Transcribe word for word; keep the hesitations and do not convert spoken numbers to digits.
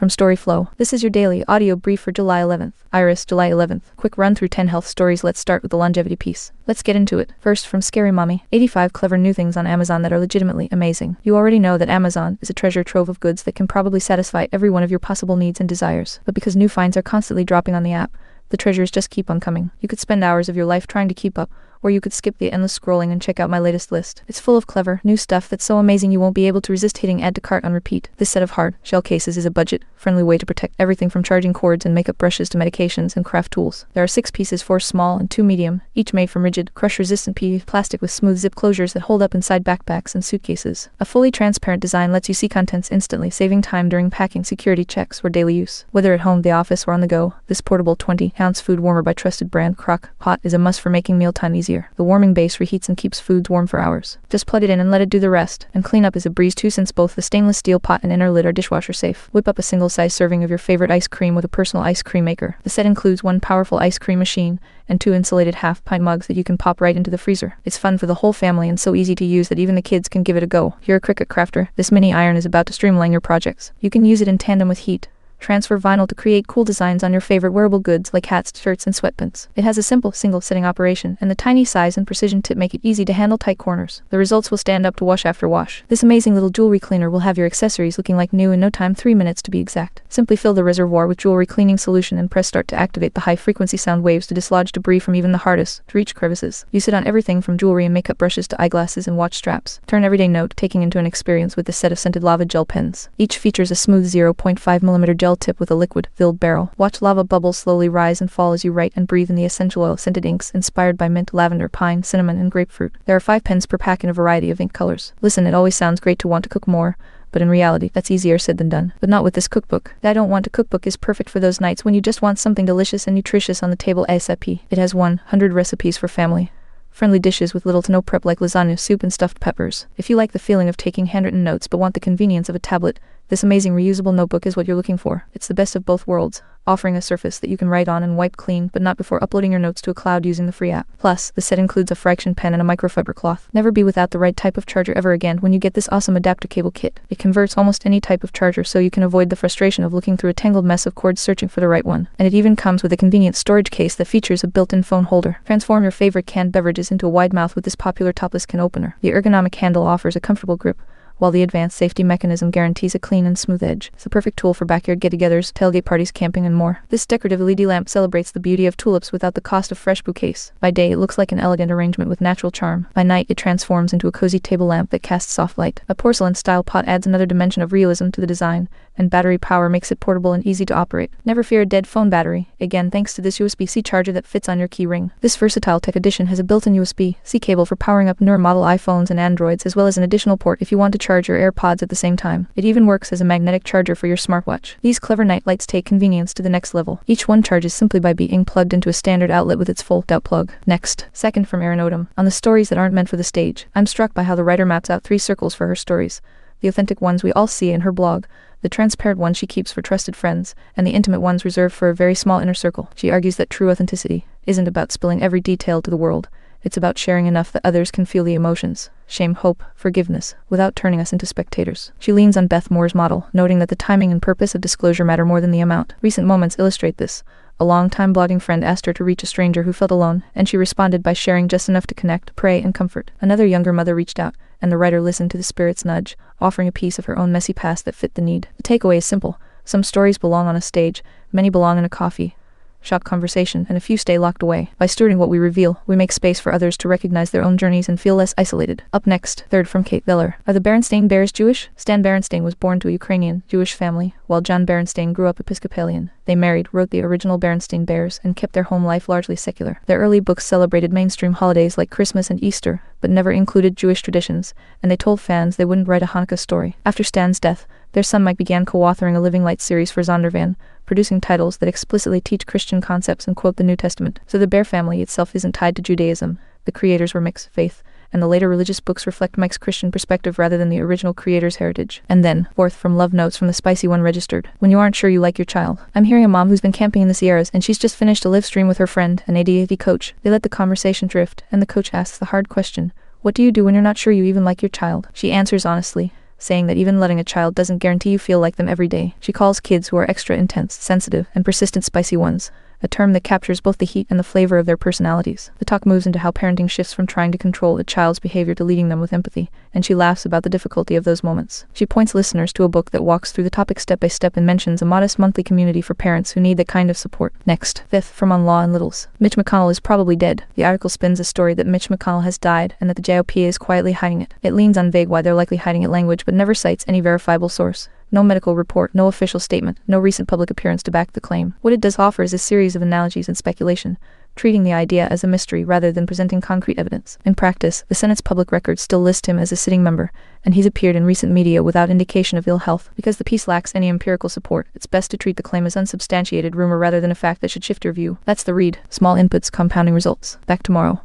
from Storyflow. This is your daily audio brief for July eleventh. Iris, July eleventh. Quick run through ten health stories. Let's start with the longevity piece. Let's get into it. First, from Scary Mommy. eighty-five clever new things on Amazon that are legitimately amazing. You already know that Amazon is a treasure trove of goods that can probably satisfy every one of your possible needs and desires. But because new finds are constantly dropping on the app, the treasures just keep on coming. You could spend hours of your life trying to keep up, or you could skip the endless scrolling and check out my latest list. It's full of clever, new stuff that's so amazing you won't be able to resist hitting add to cart on repeat. This set of hard shell cases is a budget-friendly way to protect everything from charging cords and makeup brushes to medications and craft tools. There are six pieces, four small and two medium, each made from rigid, crush-resistant P V C plastic with smooth zip closures that hold up inside backpacks and suitcases. A fully transparent design lets you see contents instantly, saving time during packing, security checks, or daily use. Whether at home, the office, or on the go, this portable twenty ounce food warmer by trusted brand Crock Pot is a must for making mealtime easier. The warming base reheats and keeps foods warm for hours. Just plug it in and let it do the rest, and cleanup is a breeze too, since both the stainless steel pot and inner lid are dishwasher safe. Whip up a single-size serving of your favorite ice cream with a personal ice cream maker. The set includes one powerful ice cream machine and two insulated half-pint mugs that you can pop right into the freezer. It's fun for the whole family and so easy to use that even the kids can give it a go. You're a Cricut crafter. This mini iron is about to streamline your projects. You can use it in tandem with heat transfer vinyl to create cool designs on your favorite wearable goods like hats, shirts, and sweatpants. It has a simple single-sitting operation, and the tiny size and precision tip make it easy to handle tight corners. The results will stand up to wash after wash. This amazing little jewelry cleaner will have your accessories looking like new in no time, three minutes to be exact. Simply fill the reservoir with jewelry cleaning solution and press start to activate the high-frequency sound waves to dislodge debris from even the hardest to reach crevices. Use it on everything from jewelry and makeup brushes to eyeglasses and watch straps. Turn everyday note-taking into an experience with this set of scented lava gel pens. Each features a smooth zero point five millimeter gel tip with a liquid filled barrel. Watch lava bubbles slowly rise and fall as you write and breathe in the essential oil-scented inks inspired by mint, lavender, pine, cinnamon, and grapefruit. There are five pens per pack in a variety of ink colors. Listen, it always sounds great to want to cook more, but in reality, that's easier said than done. But not with this cookbook. The I Don't Want to Cookbook is perfect for those nights when you just want something delicious and nutritious on the table ASAP. It has one hundred recipes for family friendly dishes with little to no prep like lasagna, soup, and stuffed peppers. If you like the feeling of taking handwritten notes but want the convenience of a tablet, this amazing reusable notebook is what you're looking for. It's the best of both worlds, offering a surface that you can write on and wipe clean, but not before uploading your notes to a cloud using the free app. Plus, the set includes a fraction pen and a microfiber cloth. Never be without the right type of charger ever again when you get this awesome adapter cable kit. It converts almost any type of charger so you can avoid the frustration of looking through a tangled mess of cords searching for the right one. And it even comes with a convenient storage case that features a built-in phone holder. Transform your favorite canned beverages into a wide mouth with this popular topless can opener. The ergonomic handle offers a comfortable grip, while the advanced safety mechanism guarantees a clean and smooth edge. It's a perfect tool for backyard get-togethers, tailgate parties, camping, and more. This decorative L E D lamp celebrates the beauty of tulips without the cost of fresh bouquets. By day, it looks like an elegant arrangement with natural charm. By night, it transforms into a cozy table lamp that casts soft light. A porcelain-style pot adds another dimension of realism to the design, and battery power makes it portable and easy to operate. Never fear a dead phone battery, again thanks to this U S B C charger that fits on your key ring. This versatile tech edition has a built-in U S B C cable for powering up newer model iPhones and Androids, as well as an additional port if you want to charge your AirPods at the same time. It even works as a magnetic charger for your smartwatch. These clever night lights take convenience to the next level. Each one charges simply by being plugged into a standard outlet with its fold-out plug. Next, second from Erin Odom. On the stories that aren't meant for the stage, I'm struck by how the writer maps out three circles for her stories. The authentic ones we all see in her blog, the transparent ones she keeps for trusted friends, and the intimate ones reserved for a very small inner circle. She argues that true authenticity isn't about spilling every detail to the world. It's about sharing enough that others can feel the emotions, shame, hope, forgiveness, without turning us into spectators. She leans on Beth Moore's model, noting that the timing and purpose of disclosure matter more than the amount. Recent moments illustrate this. A long-time blogging friend asked her to reach a stranger who felt alone, and she responded by sharing just enough to connect, pray, and comfort. Another younger mother reached out, and the writer listened to the spirit's nudge, offering a piece of her own messy past that fit the need. The takeaway is simple. Some stories belong on a stage, many belong in a coffee shop conversation, and a few stay locked away. By stewarding what we reveal, we make space for others to recognize their own journeys and feel less isolated. Up next, third from Kate Veller. Are the Berenstain Bears Jewish? Stan Berenstain was born to a Ukrainian Jewish family, while John Berenstain grew up Episcopalian. They married, wrote the original Berenstain Bears, and kept their home life largely secular. Their early books celebrated mainstream holidays like Christmas and Easter, but never included Jewish traditions, and they told fans they wouldn't write a Hanukkah story. After Stan's death, their son Mike began co-authoring a Living Light series for Zondervan, producing titles that explicitly teach Christian concepts and quote the New Testament. So the Bear family itself isn't tied to Judaism. The creators were mixed faith, and the later religious books reflect Mike's Christian perspective rather than the original creator's heritage. And then, fourth from Love Notes from the Spicy One Registered. When you aren't sure you like your child. I'm hearing a mom who's been camping in the Sierras, and she's just finished a live stream with her friend, an A D H D coach. They let the conversation drift, and the coach asks the hard question, what do you do when you're not sure you even like your child? She answers honestly, saying that even letting a child doesn't guarantee you feel like them every day. She calls kids who are extra intense, sensitive, and persistent spicy ones, a term that captures both the heat and the flavor of their personalities. The talk moves into how parenting shifts from trying to control a child's behavior to leading them with empathy, and she laughs about the difficulty of those moments. She points listeners to a book that walks through the topic step by step and mentions a modest monthly community for parents who need that kind of support. Next, fifth, from On Law and Littles. Mitch McConnell is probably dead. The article spins a story that Mitch McConnell has died and that the J O P is quietly hiding it. It leans on vague why they're likely hiding it language, but never cites any verifiable source. No medical report, no official statement, no recent public appearance to back the claim. What it does offer is a series of analogies and speculation, treating the idea as a mystery rather than presenting concrete evidence. In practice, the Senate's public records still list him as a sitting member, and he's appeared in recent media without indication of ill health. Because the piece lacks any empirical support, it's best to treat the claim as unsubstantiated rumor rather than a fact that should shift your view. That's the read. Small inputs, compounding results. Back tomorrow.